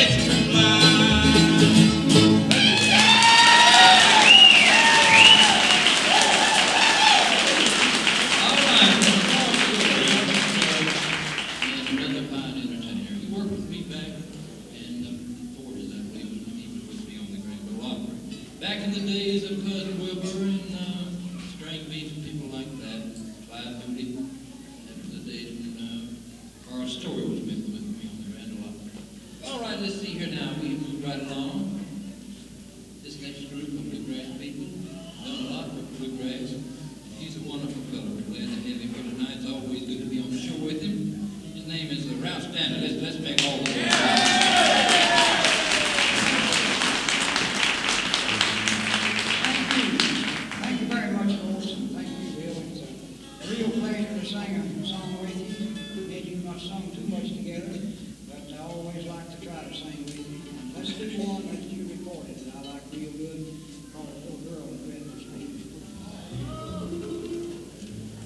extra fly. Back in the days of Cousin Wilbur and string beats and people like that, Clyde Moody, that was the days when our story was mixed with me on the Grand Ole Opry. All right, let's see here now. We move right along. This next group of bluegrass people done a lot for bluegrass. He's a wonderful fellow. We're glad to have him here tonight. It's always good to be on the show with him. His name is Ralph Stanley. Let's make all the